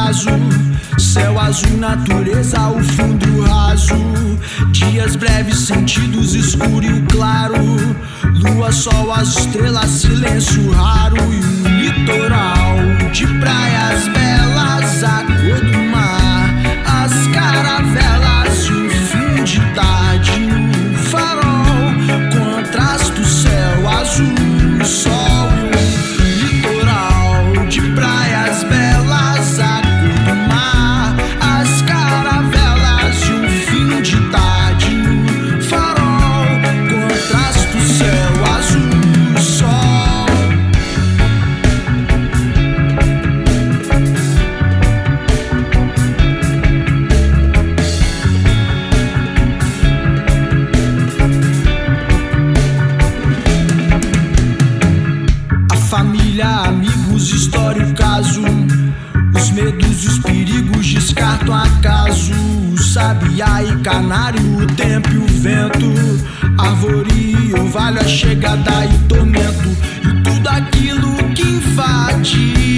caso. Céu azul, natureza, o fundo raso. Dias breves, sentidos escuro e o claro. Lua, sol, as estrelas, silêncio raro. E um litoral de praias belas, a cor do mar, as caravelas e o fim de tarde no farol. Contrasta o céu azul, o sol e o litoral de praias belas, a cor do mar, as caravelas e o fim de tarde no farol. Contrasta o céu azul, o sol. Família, amigos, história e caso. Os medos e os perigos descartam acaso. O sabiá e canário, o tempo e o vento. Árvore e orvalho, a chegada e tormento. E tudo aquilo que invade